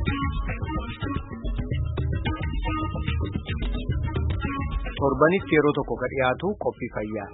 Torbanitti yeroo tokko ka dhiyaatu qophii fayyaa.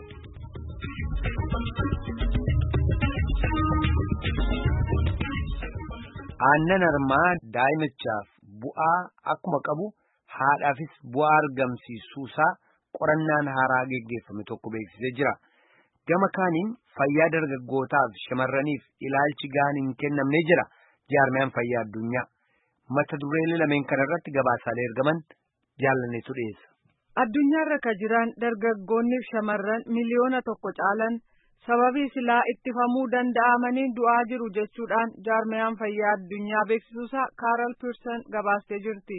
Aannan harmaa daa'imichaaf bu'aa akkuma qabu haadhaafis bu'aa argamsiisuusaa qorannaan haaraa geggeeffame tokko beeksisee jira. Gama kaaniin fayyaa dargaggootaaf shamarraniif ilaalchi gahaan hin kennamne jira jaarmiyaan fayyaa addunyaa. Mata dureelee lameen kanarratti gabaasaalee ergaman jaalanneetu dhiyeessa. Addunyaarra ka jiran dargaggoonniif shamarran miliyoona tokko caalan sababii silaa ittifamuu danda'amaniin du'aa jiru jechuudhaan jaarmiyaan fayyaa addunyaa beeksisuusaa Kaaral Piirsan gabaastee jirti.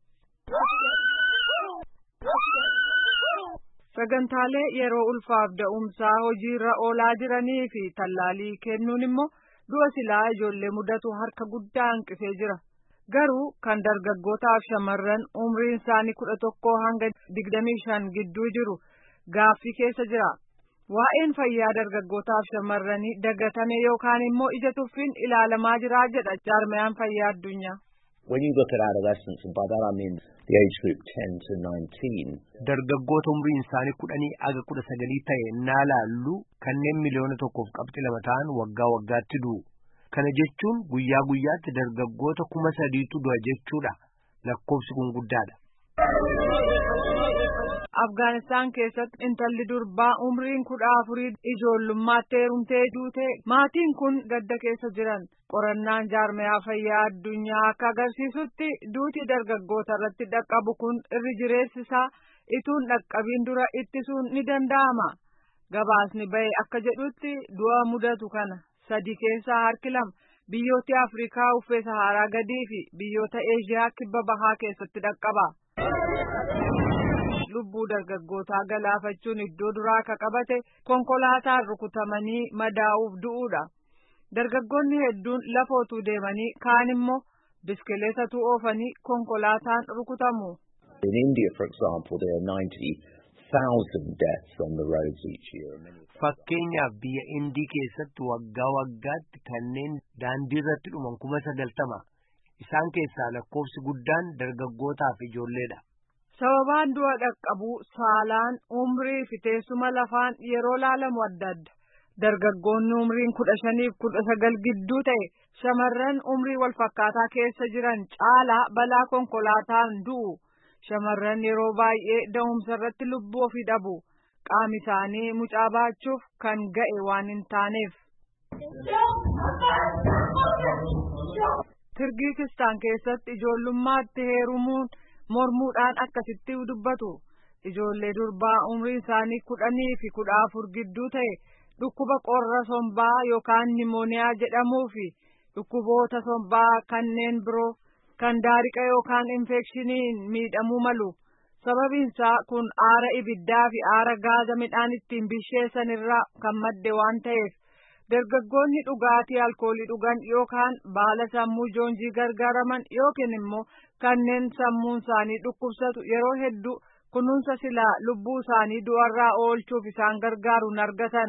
Sagantaalee yeroo ulfaaf da'umsaa hojiirra oolaa jiranii fi tallaalii kennuun immoo du'a silaa ijoollee mudatu harka guddaa hanqisee jira. Garuu kan dargaggootaaf shamarran umriin isaanii 11 hanga 25 gidduu jiru gaaffii keessa jira. Waa'een fayyaa dargaggootaaf shamarranii dagatame yookaan immoo ija tuffiin ilaalamaa jira jedha jaarmiyaan fayyaa addunyaa. When you look at adolescents, and by that I mean the age group 10 to 19, dargaggoota umriin isaanii 10 hanga 19 ta'e naalaallu kanneen miliyoona 1.2 ta'an waggaa waggaatti du'u. Kana jechuun guyyaa guyyaatti dargaggoota 3,000tu du'a jechuudha. Lakkoofsi kun guddaadha. Afgaanistaan keessatti intalli durbaa umriin 14 ijoollummaatti heerumtee duute maatiin kun gadda keessa jiran. Qorannaan jaarmiyaa fayyaa addunyaa akka agarsiisutti duuti dargaggoota irratti dhaqqabu kun irri jireessisaa ituun dhaqqabiin dura ittisuun ni danda'ama. Gabaasni bahe akka jedhutti du'a mudatu kana 3 keessaa harki 2 biyyoota Afrikaa uffee Saharaa gadii fi biyyoota Eeshiyaa kibba bahaa keessatti dhaqqaba. Lubbuu dargaggootaa galaafachuun iddoo duraa ka qabate konkolaataan rukutamanii madaa'uuf du'uudha. Dargaggoonni hedduun lafootuu deemanii kaan immoo biskileetatu oofanii konkolaataan rukutamu. In India, for example, there are 90,000 deaths on the roads each year. Fakkeenyaaf biyya Indii keessatti waggaa waggaatti kanneen daandii irratti dhuman 90,000. Isaan keessaa lakkoofsi guddaan dargaggootaaf ijoolleedha. Sababaan du'a dhaqqabuu saalaan umrii fi teessuma lafaan yeroo laalamu adda adda. Dargaggoonni umriin 15 fi 19 gidduu ta'e shamarran umrii wal fakkaataa keessa jiran caalaa balaa konkolaataan du'u. Shamarran yeroo baay'ee da'umsa irratti lubbuu ofii dhabu. Qaami isaanii mucaa baachuuf kan ga'e waan hin taaneef. Kirgiizistaan keessatti ijoollummaatti heerumuun mormuudhaan akkasitti dubbatu. Ijoollee durbaa umriin isaanii 10 fi 14 gidduu ta'e dhukkuba qorra sombaa yookaan nimooniyaa jedhamuu fi dhukkuboota sombaa kanneen biroo kan daariqa yookaan infekshiniin miidhamuu malu. Sababiinsaa kun aara ibiddaa fi aara gaaza midhaan ittiin bisheessan irraa kan madde waan ta'eef dargaggoonni dhugaatii alkoolii dhugan yookaan baala sammuu joonjii gargaaraman yookiin immoo kanneen sammuun isaanii dhukkubsatu yeroo hedduu kunuunsa silaa lubbuu isaanii du'arraa oolchuuf isaan gargaaruun argatan.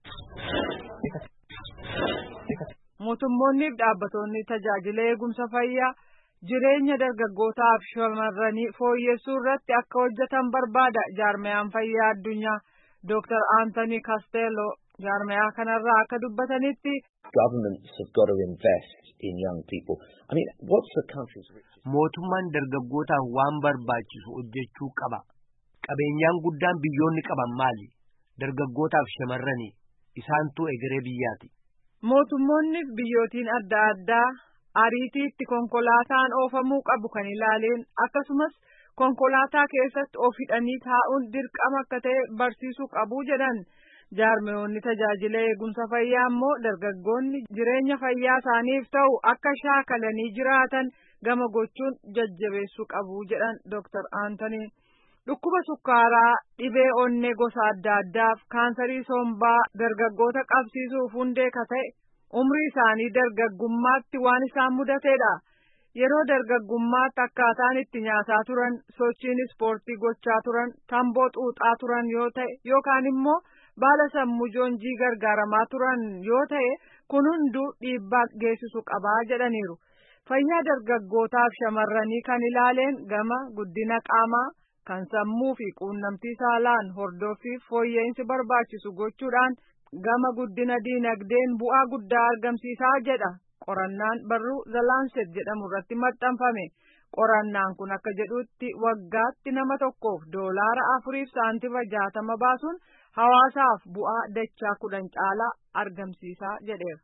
Mootummoonni fi dhaabbattoonni tajaajila eegumsa fayyaa jireenya dargaggootaaf shamarranii fooyyessuu irratti akka hojjetan barbaada jaarmiyaan fayyaa addunyaa. Dr. Anthony Castello jaarmiyaa kanarraa akka dubbatanitti governments have got to invest in young people. I mean, what's the country's richest? Mootummaan dargaggootaaf waan barbaachisu hojjechuu qaba. Qabeenyaan guddaan biyyoonni qaban maali? Dargaggootaaf shamarranii isaantu egeree biyyaati. Mootummoonni biyyootiin adda addaa ariitiitti konkolaataan oofamuu qabu kan ilaaleen akkasumas konkolaataa keessatti of hidhanii taa'uun dirqama akka ta'e barsiisuu qabu jedhan. Jaarmiyoonni tajaajila eegumsa fayyaa immoo dargaggoonni jireenya fayyaa isaaniif ta'u akka shaakalanii jiraatan gama gochuun jajjabeessuu qabu jedhan Dr. Anthony. Dhukkuba sukkaaraa, dhibee onnee gosa adda addaaf kaansarii sombaa dargaggoota qabsiisuuf hundee ka ta'e umrii isaanii dargaggummaatti waan isaan mudateedha. Yeroo dargaggummaatti akkaataan itti nyaataa turan, sochiin ispoortii gochaa turan, tamboo xuuxaa turan yoo ta'e yookaan immoo baala sammuu joonjii gargaaramaa turan yoo ta'e kun hunduu dhiibbaa geessisu qabaa jedhaniiru. Fayyaa dargaggootaaf shamarranii kan ilaaleen gama guddina qaamaa kan sammuu fi quunnamtii saalaan hordoffii fooyya'insi barbaachisu gochuudhaan gama guddina diinagdeen bu'aa guddaa argamsiisaa jedha qorannaan barruu The Lancet jedhamu irratti maxxanfame. Qorannaan kun akka jedhutti waggaatti nama tokkoof $4.60 baasuun hawaasaaf bu'aa dachaa 10 caalaa argamsiisaa jedheera.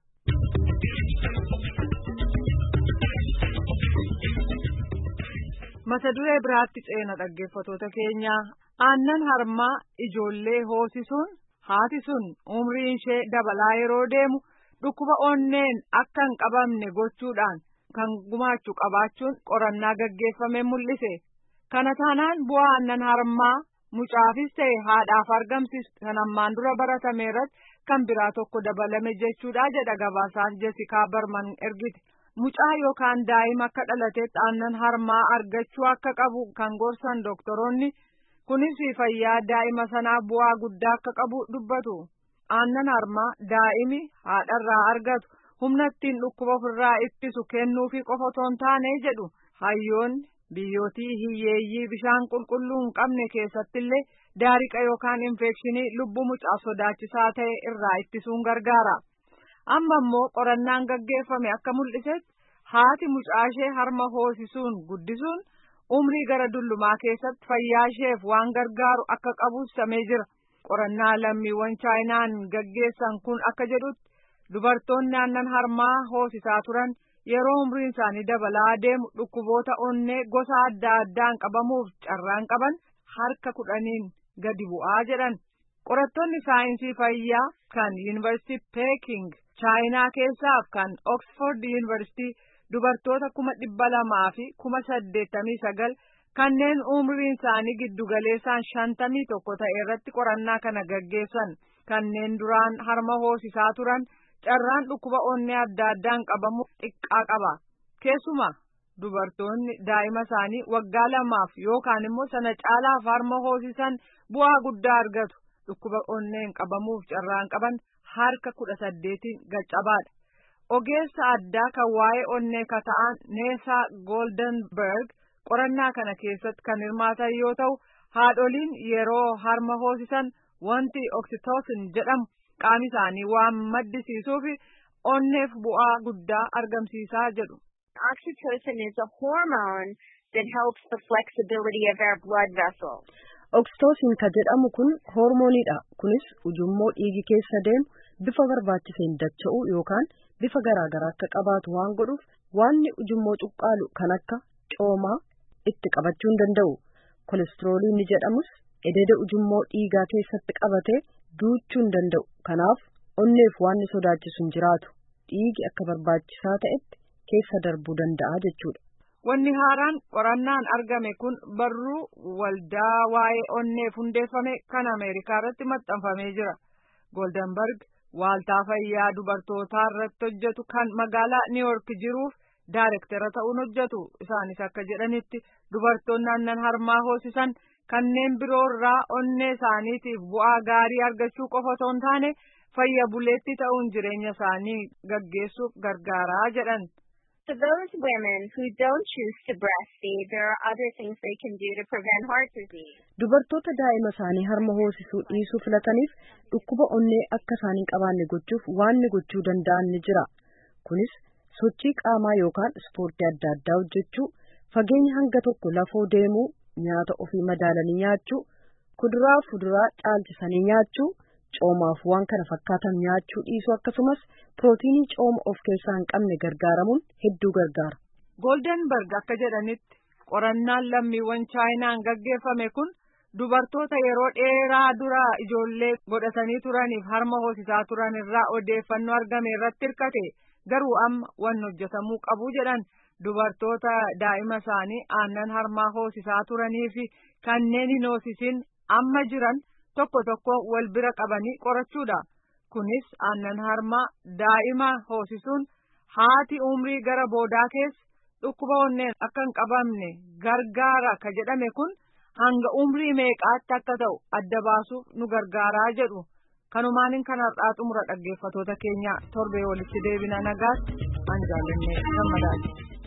Mata duree biraatti ceena dhaggeeffatoota keenyaa aannan harmaa ijoollee hoosisuun haati sun umriin ishee dabalaa yeroo deemu dhukkuba onneen akka hin qabamne gochuudhaan kan gumaachu qabaachuun qorannaa gaggeeffame mul'ise. Kana taanaan bu'aa aannan harmaa mucaafis ta'e haadhaaf argamsiisu kan ammaan dura baratame irratti kan biraa tokko dabalame jechuudha jedha gabaasaan Jessikaa Barman ergite. Mucaa yookaan daa'ima akka dhalatetti aannan harmaa argachuu akka qabu kan gorsan doktoroonni kunis fayyaa daa'ima sanaa bu'aa guddaa akka qabu dubbatu. Aannan harmaa daa'imi haadharraa argatu humna ittiin dhukkuba ofirraa ittisu kennuufi qofa otoo hin taane jedhu hayyoonni biyyootii hiyyeeyyii bishaan qulqulluu hin qabne keessattillee daariqa yookaan infekshinii lubbuu mucaaf sodaachisaa ta'e irraa ittisuun gargaara. Amma immoo qorannaan gaggeeffame akka mul'isetti haati mucaashee harma hoosisuun guddisuun umrii gara dullumaa keessatti fayyaa isheef waan gargaaru akka qabu ibsamee jira. Qorannaa lammiiwwan chaayinaan gaggeessan kun akka jedhutti dubartoonni aannan harmaa hoosisaa turan yeroo umriin isaanii dabalaa deemu dhukkuboota onnee gosa adda addaan qabamuuf carraan qaban harka 10 gadi bu'aa jedhan. Qorattoonni saayinsii fayyaa kan Yuunivarsiitii Peking chaayinaa keessaaf kan Oxford Yuunivarsiitii dubartoota 200,089 kanneen umriin isaanii giddugaleessaan 51 ta'e irratti qorannaa kana gaggeessan kanneen duraan harma hoosisaa turan carraan dhukkuba onnee adda addaan qabamu xiqqaa qaba. Keessumaa dubartoonni daa'ima isaanii waggaa 2 yookaan immoo sana caalaaf harma hoosisan bu'aa guddaa argatu. Dhukkuba onneen qabamuuf carraan qaban harka 18 gaccabaadha. Ogeessa addaa kan waa'ee onnee kata'an Neesaa Goldenberg qorannaa kana keessatti kan hirmaatan yoo ta'u haadholiin yeroo harma hoosisan wanti oksitoosin jedhamu qaama isaanii waan maddisiisuuf onneef bu'aa guddaa argamsiisaa jedhu. Oxytocin is a hormone that helps the flexibility of our blood vessels. Oksitoosin kan jedhamu kun hormooniidha. Kunis ujummoo dhiigi keessa deemu bifa barbaachiseen dacha'u yookaan bifa garaagaraa akka qabaatu waan godhuuf waanni ujummoo cuqqaalu kan akka coomaa itti qabachuu hin danda'u. Kolesterooliin ni jedhamus ededa ujummoo dhiigaa keessatti qabatee duuchuu hin danda'u. Kanaaf onneef waan sodaachisu hin jiraatu. Dhiigi akka barbaachisaa ta'etti keessa darbuu danda'a jechuudha. Wanni haaraan qorannaan argame kun barruu waldaa waa'ee onneef hundeeffame kan Ameerikaa irratti maxxanfamee jira. Goldenberg waaltaa fayyaa dubartootaa irratti hojjetu kan magaalaa New York jiruuf daayirektara ta'uun hojjetu. Isaanis akka jedhanitti dubartoonni aannan harmaa hoosisan kanneen biroo irraa onnee isaaniitiif bu'aa gaarii argachuu qofa otoo hin taane fayya buleetti ta'uun jireenya isaanii gaggeessuuf gargaaraa jedhan. For those women who don't choose to breastfeed, there are other things they can do to prevent heart disease. Dubartoota daa'ima isaanii harma hoosisuu dhiisuu filataniif dhukkuba onnee akka isaan hin qabaanne gochuuf waan gochuu danda'an ni jira. Kunis sochii qaamaa yookaan ispoortii adda addaa hojjechuu, fageenya hanga tokko lafoo deemuu, nyaata ofii madaalanii nyaachuu, kuduraa fuduraa caalchisanii nyaachuu, coomaaf waan kana fakkaatan nyaachuu dhiisuu akkasumas pirootiinii cooma of keessaa hin qabne gargaaramuun hedduu gargaara. Goldenberg akka jedhanitti qorannaan lammiiwwan chaayinaan gaggeeffame kun dubartoota yeroo dheeraa dura ijoollee godhatanii turaniif harma hoosisaa turan irraa odeeffannoo argame irratti hirkate garuu amma waan hojjetamuu qabu jedhan. Dubartoota daa'ima isaanii aannan harmaa hoosisaa turanii fi kanneen hin hoosisin amma jiran tokko tokko wal bira qabanii qorachuudha. Kunis aannan harmaa daa'ima hoosisuun haati umrii gara boodaa keessa dhukkuba onneen akka hin qabamne gargaara ka jedhame kun hanga umrii meeqaatti akka ta'u adda baasuuf nu gargaaraa jedhu. Kanumaaniin kanarraa xumura dhaggeeffatoota keenya torbee walitti deebina nagaatti an jaalannee gammadaati.